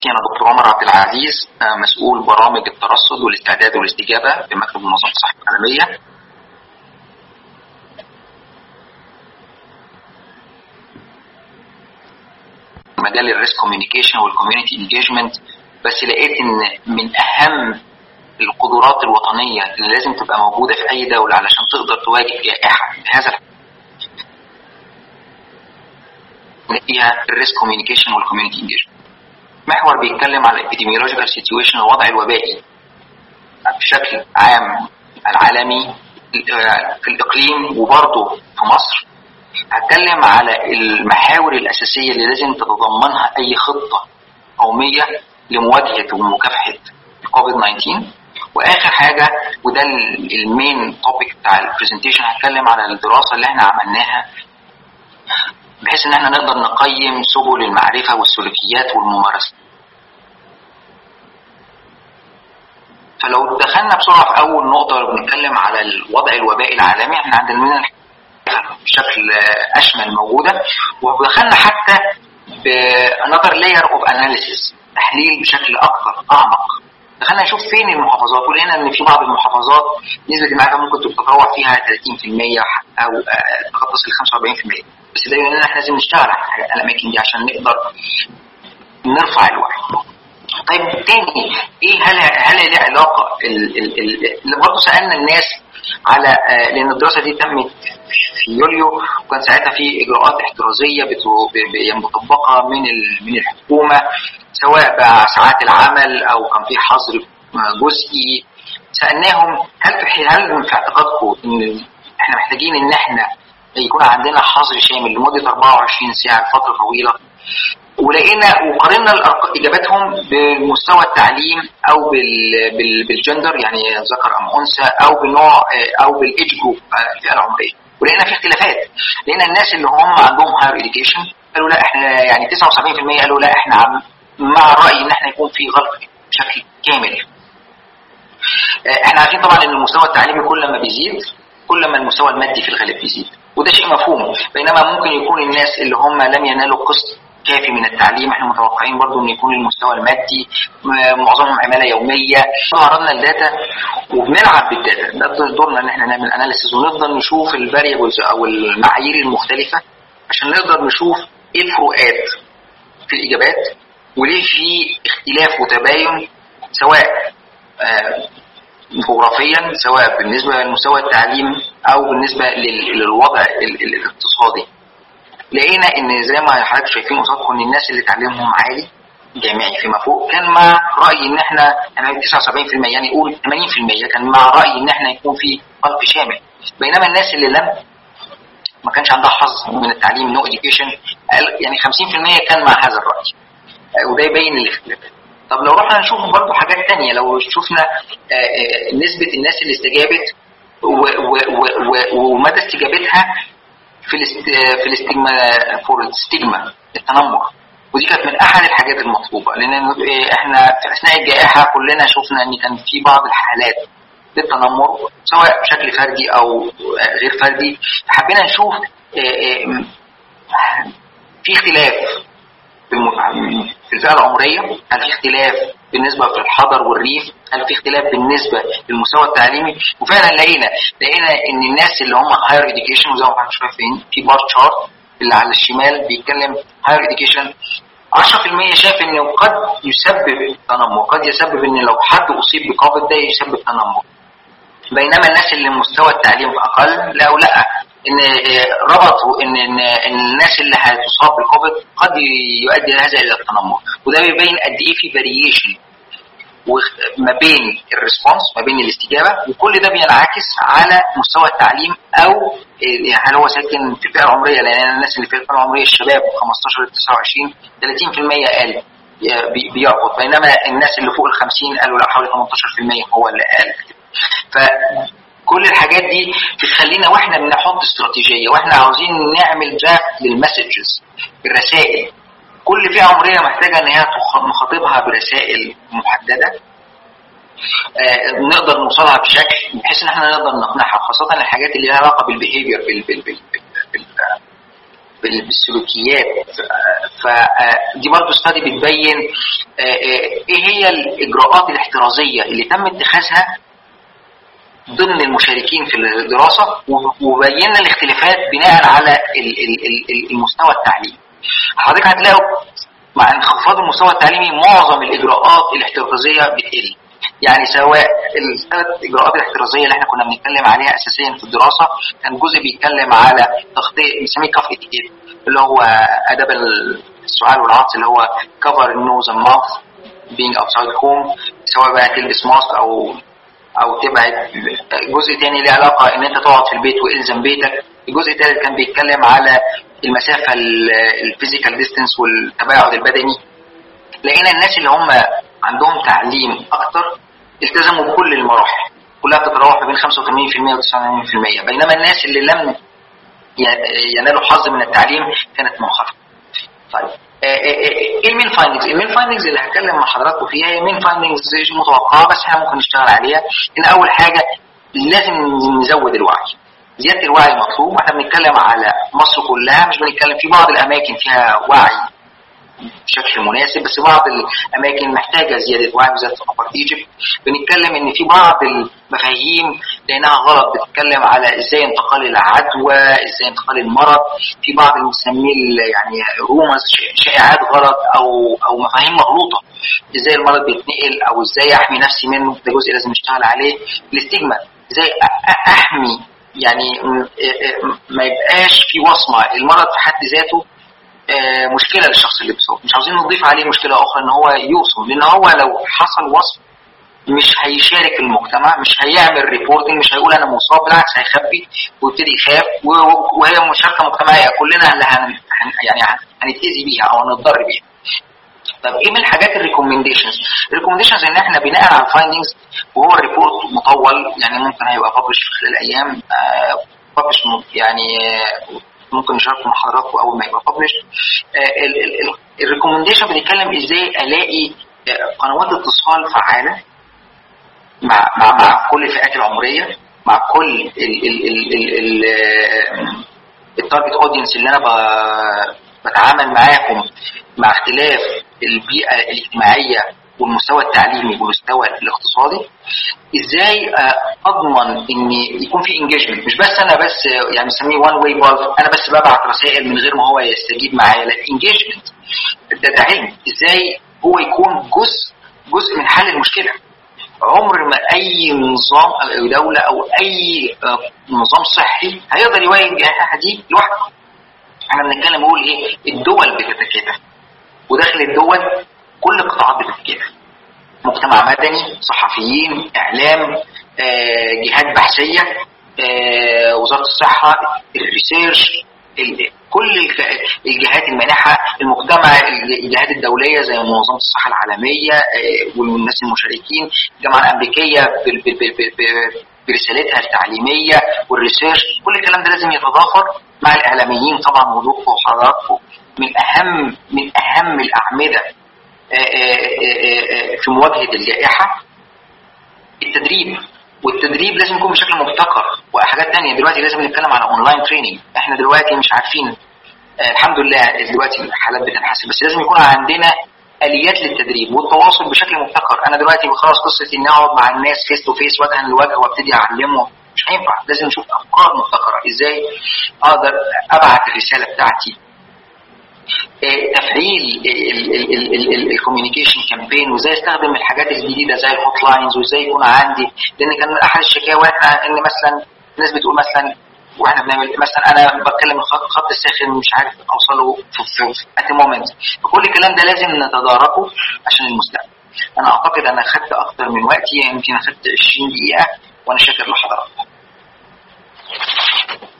أنا دكتور عمر عبد العزيز، مسؤول برامج الترصد والاستعداد والاستجابة في مكتب منظمة الصحة العالمية. مجال الريسك كوميونيكيشن والكوميونتي انجيجمنت، بس لقيت ان من اهم القدرات الوطنية اللي لازم تبقى موجودة في اي دولة علشان تقدر تواجه جائحة هذا فيها الريسك كوميونيكيشن والكوميونتي انجيجمنت. محور بيتكلم على الابيديميولوجيكال سيتويشن، الوضع الوبائي بشكل عام العالمي في الاقليم وبرضه في مصر. هتكلم على المحاور الاساسيه اللي لازم تتضمنها اي خطه قوميه لمواجهه ومكافحه كوفيد 19. واخر حاجه وده المين توبيك بتاع البرزنتيشن، هتكلم على الدراسه اللي احنا عملناها بحيث ان احنا نقدر نقيم سبل المعرفه والسلوكيات والممارسات. فلو دخلنا بسرعه في اول نقطه بنتكلم على الوضع الوبائي العالمي، احنا عندنا بشكل اشمل موجوده، ودخلنا حتى بانذر لاير اوف اناليسيس، تحليل بشكل اكثر اعمق. دخلنا نشوف فين المحافظات، ولقينا ان في بعض المحافظات نسبه المعرفه ممكن تتراوح فيها 30% او تخطى ال 45%، بس ده يعني احنا لازم نشتغل على الاماكن دي عشان نقدر نرفع الوعي. طيب تاني ايه، هل ليه علاقه اللي برضه سالنا الناس على لان الدراسه دي تمت في يوليو، وكان ساعتها في اجراءات احترازيه مطبقه من الحكومه، سواء بقى ساعات العمل او كان في حظر جزئي. سالناهم هل في اعتقادكم ان احنا محتاجين ان احنا يكون عندنا حظر شامل لمده 24 ساعه لفتره طويله؟ ولقينا وقارنا اجاباتهم بمستوى التعليم او بالجندر، يعني ذكر ام انثى، او بالنوع او بالايدج جروب، الفئه العمريه. ولقينا في اختلافات. لقينا الناس اللي هم عندهم هاير اديوكيشن قالوا لا احنا يعني 79% قالوا لا احنا مع الراي ان احنا يكون في غلق بشكل كامل. احنا عارفين طبعا ان المستوى التعليمي كل ما بيزيد كل ما المستوى المادي في الغالب بيزيد، وده شيء مفهوم. بينما ممكن يكون الناس اللي هم لم ينالوا قسط كافي من التعليم، احنا متوقعين برضو ان يكون المستوى المادي معظمهم عماله يوميه. عرضنا الداتا وبنلعب بالداتا، ده دورنا ان احنا نعمل اناليسيز ونفضل نشوف الفاريبلز او المعايير المختلفه عشان نقدر نشوف ايه الفروقات في الاجابات وليه في اختلاف وتباين، سواء جغرافيا، سواء بالنسبه لمستوى التعليم او بالنسبه للوضع الاقتصادي. لقينا ان زي ما حضرتك شايفين قصادكم ان الناس اللي تعليمهم عالي جامعي فيما فوق كان مع راي ان احنا 79%، يعني نقول 80% كان مع راي ان احنا يكون في غلق شامل. بينما الناس اللي ما كانش عندها حظ من التعليم، نو اديوكيشن، يعني 50% كان مع هذا الراي، وده يبين الاختلافات. طب لو رحنا نشوف برضو حاجات تانية، لو شفنا نسبة الناس اللي استجابت ومدى استجابتها في الاستجمة التنمر، ودي كانت من احد الحاجات المطلوبة، لان احنا في اثناء الجائحة كلنا شفنا ان كان في بعض الحالات للتنمر سواء بشكل فردي او غير فردي. حبينا نشوف في اختلاف في الفئة العمرية، هل في اختلاف بالنسبة في الحضر والريف، هل في اختلاف بالنسبة للمستوى التعليمي. وفعلا لقينا ان الناس اللي هم هاير اديوكيشن، وزي ما احنا شايفين في بار تشارت اللي على الشمال بيتكلم هاير اديوكيشن 10% شايف انه قد يسبب تنمر، قد يسبب ان لو حد اصيب بكوفيد ده يسبب تنمر. بينما الناس اللي مستوى التعليم اقل لا ان ربطوا ان الناس اللي هتصاب بالكوفيد قد يؤدي هذا الى التنمر، وده بيبين قد ايه في فاريشن ما بين الريسبونس، ما بين الاستجابه، وكل ده بينعكس على مستوى التعليم او هل هو ساكن في الفئه العمريه. لان الناس اللي في الفئه العمريه الشباب 15 ل 29 30% قال بيعقد، بينما الناس اللي فوق ال 50 قالوا لا حوالي 18% هو اللي قال. فكل الحاجات دي بتخلينا واحنا بنحط استراتيجيه واحنا عاوزين نعمل درافت للمسجز، الرسائل. كل فئه عمريه محتاجه ان هي نخاطبها برسائل محدده نقدر نوصلها بشكل بحيث ان احنا نقدر نقنعها، خاصه الحاجات اللي لها علاقه بالبيهيفير بالسلوكيات. فدي برضو ستادي بتبين ايه هي الاجراءات الاحترازيه اللي تم اتخاذها ضمن المشاركين في الدراسه، وبينا الاختلافات بناء على المستوى التعليمي. حضرتك هتلاقوا مع انخفاض المستوى التعليمي معظم الاجراءات الاحترازيه بتقل. يعني سواء الثلاث اجراءات الاحترازيه اللي احنا كنا بنتكلم عليها اساسيا في الدراسه، كان جزء بيتكلم على تخطيط بنسميه كاف اتيكيت، اللي هو اداب السؤال والعطس، اللي هو كفر النوز اند ماوث بينج اوتسايد هوم، سواء بقى تلبس ماسك او تبعد. جزء تاني له علاقه ان انت تقعد في البيت والزم بيتك. الجزء الثالث كان بيتكلم على المسافه الفيزيكال ديستانس والتباعد البدني. لقينا الناس اللي هم عندهم تعليم اكتر التزموا بكل المراحل، كلها بتتراوح ما بين 85% و 89%، بينما الناس اللي لم ينالوا حظ من التعليم كانت منخفضه. طيب ايه المين فايندنجز؟ المين فايندنجز اللي هتكلم مع حضراتكم فيها هي مين فايندنجز متوقعه، بس احنا ممكن نشتغل عليها. ان اول حاجه لازم نزود الوعي، زياده الوعي مطلوب. احنا بنتكلم على مصر كلها، مش بنتكلم في بعض الاماكن فيها وعي بشكل مناسب، بس بعض الاماكن محتاجه زياده وعي، بالذات في ابر ايجيبت. بنتكلم ان في بعض المفاهيم لانها غلط، بتتكلم على ازاي انتقال العدوى، ازاي انتقال المرض. في بعض اللي بنسميه يعني رومز، شائعات غلط او مفاهيم مغلوطه، ازاي المرض بيتنقل او ازاي احمي نفسي منه. ده جزء لازم نشتغل عليه. الاستجمة، ازاي احمي، يعني ما يبقاش في وصمه المرض في حد ذاته مشكله للشخص اللي بيصاب، مش عاوزين نضيف عليه مشكله اخرى ان هو يوصم، لان هو لو حصل وصم مش هيشارك المجتمع، مش هيعمل ريبورتنج، مش هيقول انا مصاب، بالعكس هيخبي ويبتدي يخاف، وهي مشاركه مجتمعيه كلنا اللي يعني هنتاذي بيها او هنضر بيها. طب ايه من الحاجات الريكومنديشنز؟ الريكومنديشنز ان احنا بناء على الفايندنجز، وهو الريبورت مطول يعني ممكن هيبقى ببلش في خلال ايام، ببلش يعني ممكن نشاركه مع حضراتكم اول ما يبقى ببلش. الريكومنديشن بنتكلم ازاي الاقي قنوات اتصال فعاله مع كل الفئات العمريه، مع كل التارجت اودينس اللي انا بتعامل معاهم، مع اختلاف البيئه الاجتماعيه والمستوى التعليمي والمستوى الاقتصادي. ازاي اضمن ان يكون في انجيجمنت، مش بس انا بس يعني بنسميه وان واي بالف، انا بس ببعت رسائل من غير ما هو يستجيب معايا. لا، انجيجمنت ده علم، ازاي هو يكون جزء من حل المشكله. عمر ما اي نظام او دوله او اي نظام صحي هيقدر يواجه الجائحه دي لوحده. احنا بنتكلم نقول ايه؟ الدول بتتكاتف، وداخل الدول كل القطاعات بتتكاتف، مجتمع مدني، صحفيين، اعلام، جهات بحثيه، وزاره الصحه، الريسيرش، كل الجهات المانحه، المجتمع، الجهات الدوليه زي منظمه الصحه العالميه والناس المشاركين، الجامعه الامريكيه برسالتها التعليميه والريسيرش. كل الكلام ده لازم يتضافر مع الاعلاميين طبعا، وضوءكم وحضراتكم من اهم الاعمده في مواجهه الجائحه. التدريب، والتدريب لازم يكون بشكل مبتكر. وحاجات تانية دلوقتي لازم نتكلم على اونلاين تريننج. احنا دلوقتي مش عارفين، الحمد لله دلوقتي الحالات بتنحسن، بس لازم يكون عندنا اليات للتدريب والتواصل بشكل مبتكر. انا دلوقتي خلاص قصه اني اقعد مع الناس فيس تو فيس وجها لوجه وابتدي اعلمهم مش هينفع. لازم نشوف افكار مبتكره ازاي اقدر ابعت الرساله بتاعتي، تفعيل الكوميونيكيشن كامبين، وازاي استخدم الحاجات الجديده زي الهوت لاينز، وازاي يكون عندي. لان كان احد الشكاوى ان مثلا الناس بتقول مثلا واحنا بنعمل مثلا انا بتكلم الخط الساخن مش عارف اوصله في ات مومنت. فكل الكلام ده لازم نتداركه عشان المستقبل. انا اعتقد انا خدت اكتر من وقتي، يمكن اخدت 20 دقيقه، وانا شاكر لحضراتكم.